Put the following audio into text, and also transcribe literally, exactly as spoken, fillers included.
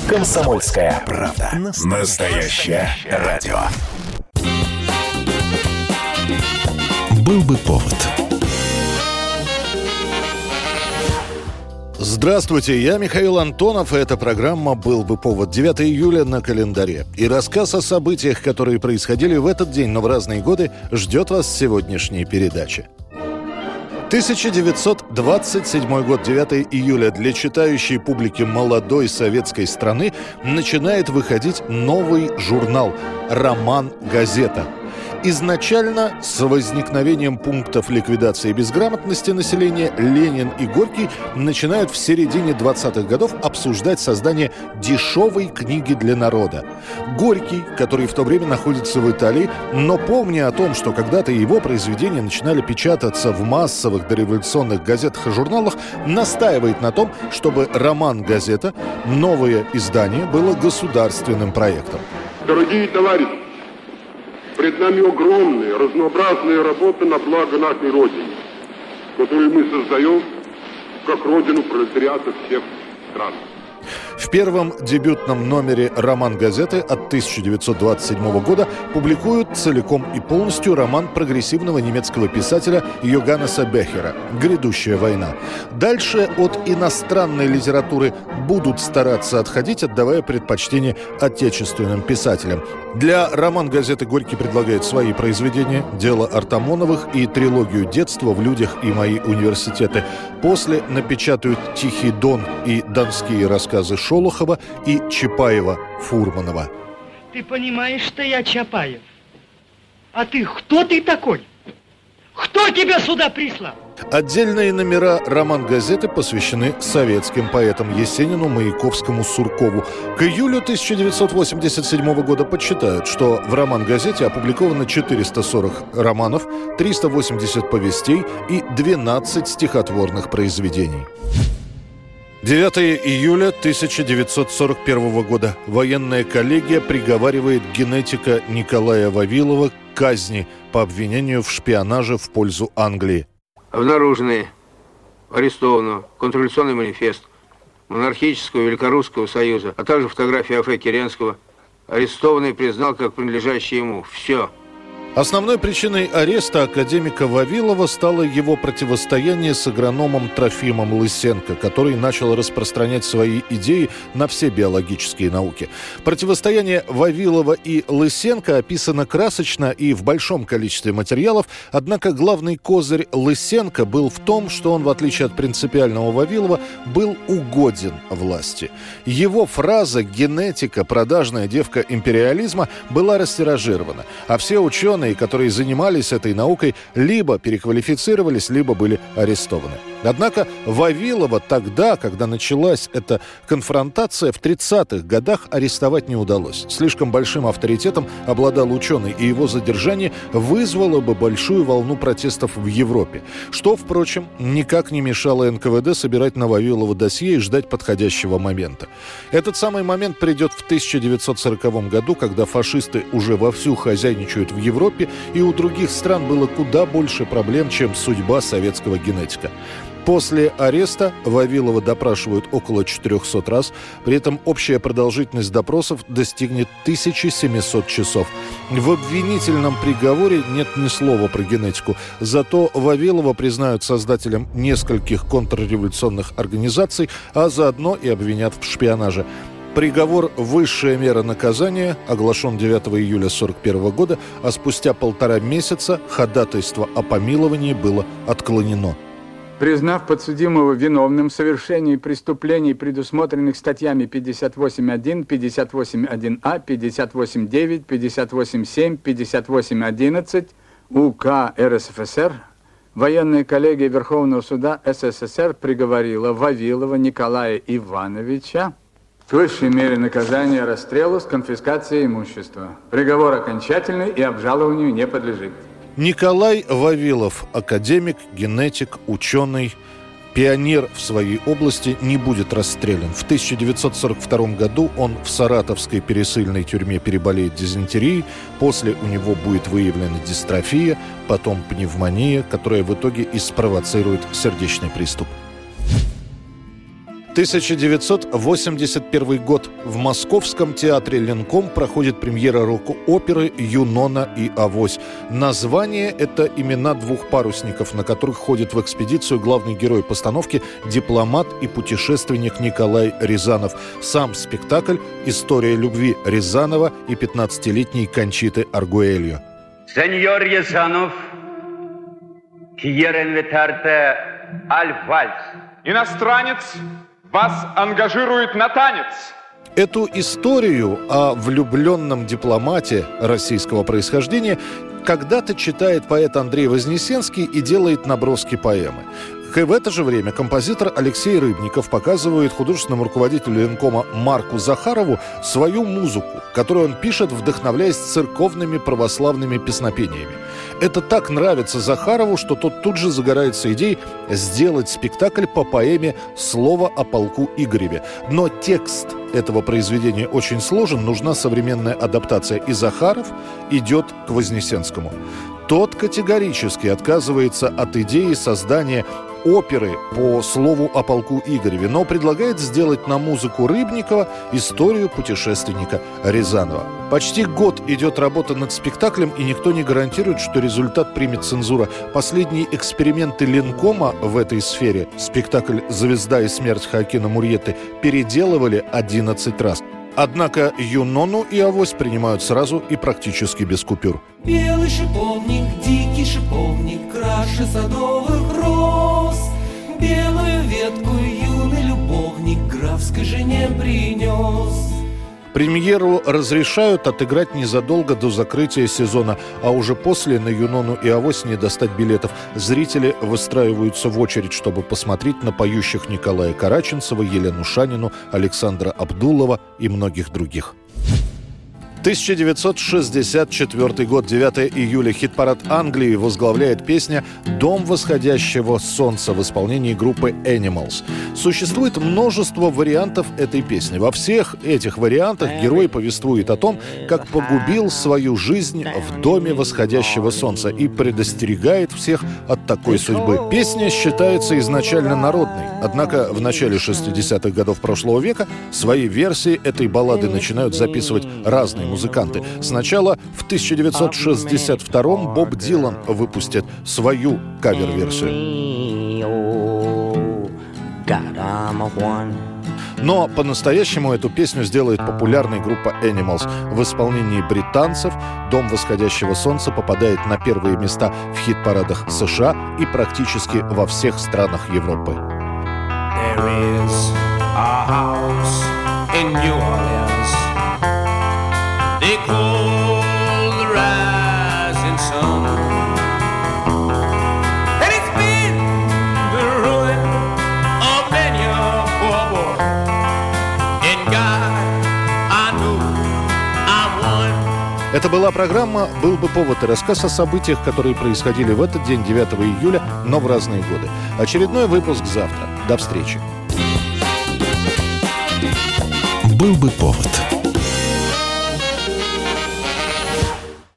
«Комсомольская правда». Настоящее радио. Был бы повод. Здравствуйте, я Михаил Антонов, и эта программа «Был бы повод». девятого июля на календаре. И рассказ о событиях, которые происходили в этот день, но в разные годы, ждет вас в сегодняшней передаче. тысяча девятьсот двадцать седьмой год, девятого июля. Для читающей публики молодой советской страны начинает выходить новый журнал «Роман-газета». Изначально с возникновением пунктов ликвидации безграмотности населения Ленин и Горький начинают в середине двадцатых годов обсуждать создание дешевой книги для народа. Горький, который в то время находится в Италии, но помня о том, что когда-то его произведения начинали печататься в массовых дореволюционных газетах и журналах, настаивает на том, чтобы «Роман-газета», новое издание, было государственным проектом. Дорогие товарищи, пред нами огромная, разнообразная работа на благо нашей Родины, которую мы создаем как Родину пролетариата всех стран. В первом дебютном номере «Роман-газеты» от тысяча девятьсот двадцать седьмого года публикуют целиком и полностью роман прогрессивного немецкого писателя Йоганнеса Бехера «Грядущая война». Дальше от иностранной литературы будут стараться отходить, отдавая предпочтение отечественным писателям. Для «Роман-газеты» Горький предлагает свои произведения, «Дело Артамоновых» и трилогию «Детство в людях» и «Мои университеты». После напечатают «Тихий Дон» и «Донские рассказы» Шолохова и Чапаева-Фурманова. Ты понимаешь, что я Чапаев? А ты кто ты такой? Кто тебя сюда прислал? Отдельные номера «Роман-газеты» посвящены советским поэтам Есенину, Маяковскому, Суркову. К июлю тысяча девятьсот восемьдесят седьмого года подсчитают, что в «Роман-газете» опубликовано четыреста сорок романов, триста восемьдесят повестей и двенадцать стихотворных произведений. девятого июля тысяча девятьсот сорок первого года. Военная коллегия приговаривает генетика Николая Вавилова к казни по обвинению в шпионаже в пользу Англии. Обнаружены, арестовано контрреволюционный манифест монархического и Великорусского союза, а также фотография А Ф Керенского. Арестованный признал как принадлежащий ему. Все. Основной причиной ареста академика Вавилова стало его противостояние с агрономом Трофимом Лысенко, который начал распространять свои идеи на все биологические науки. Противостояние Вавилова и Лысенко описано красочно и в большом количестве материалов, однако главный козырь Лысенко был в том, что он, в отличие от принципиального Вавилова, был угоден власти. Его фраза «генетика, продажная девка империализма» была растиражирована, а все ученые, которые занимались этой наукой, либо переквалифицировались, либо были арестованы. Однако Вавилова тогда, когда началась эта конфронтация, в тридцатых годах арестовать не удалось. Слишком большим авторитетом обладал ученый, и его задержание вызвало бы большую волну протестов в Европе. Что, впрочем, никак не мешало эн ка вэ дэ собирать на Вавилова досье и ждать подходящего момента. Этот самый момент придет в тысяча девятьсот сороковом году, когда фашисты уже вовсю хозяйничают в Европе, и у других стран было куда больше проблем, чем судьба советского генетика. После ареста Вавилова допрашивают около четырехсот раз, при этом общая продолжительность допросов достигнет тысячи семисот часов. В обвинительном приговоре нет ни слова про генетику, зато Вавилова признают создателем нескольких контрреволюционных организаций, а заодно и обвинят в шпионаже. Приговор «Высшая мера наказания» оглашен девятого июля сорок первого года, а спустя полтора месяца ходатайство о помиловании было отклонено. Признав подсудимого виновным в совершении преступлений, предусмотренных статьями пятьдесят восемь один, пятьдесят восемь один А, пятьдесят восемь девять, пятьдесят восемь семь, пятьдесят восемь одиннадцать УК эр эс эф эс эр, военная коллегия Верховного суда эс эс эс эр приговорила Вавилова Николая Ивановича к высшей мере наказания расстрелу с конфискацией имущества. Приговор окончательный и обжалованию не подлежит. Николай Вавилов – академик, генетик, ученый, пионер в своей области, не будет расстрелян. В тысяча девятьсот сорок втором году он в саратовской пересыльной тюрьме переболеет дизентерией, после у него будет выявлена дистрофия, потом пневмония, которая в итоге и спровоцирует сердечный приступ. тысяча девятьсот восемьдесят первый год. В Московском театре «Ленком» проходит премьера рок-оперы «Юнона и Авось». Название – это имена двух парусников, на которых ходит в экспедицию главный герой постановки – дипломат и путешественник Николай Рязанов. Сам спектакль – история любви Рязанова и пятнадцатилетней Кончиты Аргуэльо. Сеньор Рязанов, quieren vetarte al vals. Иностранец вас ангажирует на танец. Эту историю о влюбленном дипломате российского происхождения когда-то читает поэт Андрей Вознесенский и делает наброски поэмы. В это же время композитор Алексей Рыбников показывает художественному руководителю Ленкома Марку Захарову свою музыку, которую он пишет, вдохновляясь церковными православными песнопениями. Это так нравится Захарову, что тот тут же загорается идеей сделать спектакль по поэме «Слово о полку Игореве». Но текст этого произведения очень сложен, нужна современная адаптация, и Захаров идет к Вознесенскому. Тот категорически отказывается от идеи создания оперы по слову о полку Игореве, но предлагает сделать на музыку Рыбникова историю путешественника Рязанова. Почти год идет работа над спектаклем, и никто не гарантирует, что результат примет цензура. Последние эксперименты Ленкома в этой сфере, спектакль «Звезда и смерть» Хоакина Мурьетты, переделывали одиннадцать раз. Однако «Юнону и Авось» принимают сразу и практически без купюр. Белый шиповник, дикий шиповник, краше садовых роз. Белую ветку юный любовник графской жене принес. Премьеру разрешают отыграть незадолго до закрытия сезона, а уже после на «Юнону и Авось» не достать билетов. Зрители выстраиваются в очередь, чтобы посмотреть на поющих Николая Караченцева, Елену Шанину, Александра Абдулова и многих других. тысяча девятьсот шестьдесят четвёртый год, девятого июля. Хит-парад Англии возглавляет песня «Дом восходящего солнца» в исполнении группы Animals. Существует множество вариантов этой песни. Во всех этих вариантах герой повествует о том, как погубил свою жизнь в доме восходящего солнца и предостерегает всех от такой судьбы. Песня считается изначально народной, однако в начале шестидесятых годов прошлого века свои версии этой баллады начинают записывать разные музыканты. Сначала в тысяча девятьсот шестьдесят втором Боб Дилан выпустит свою кавер-версию. Но по-настоящему эту песню сделает популярной группа Animals. В исполнении британцев «Дом восходящего солнца» попадает на первые места в хит-парадах США и практически во всех странах Европы. There is a house in New Orleans. They call the rising sun. And it's been the ruin of many a poor boy. And God, I know I'm one. Это была программа «Был бы повод» и рассказ о событиях, которые происходили в этот день, девятого июля, но в разные годы. Очередной выпуск завтра. До встречи. «Был бы повод».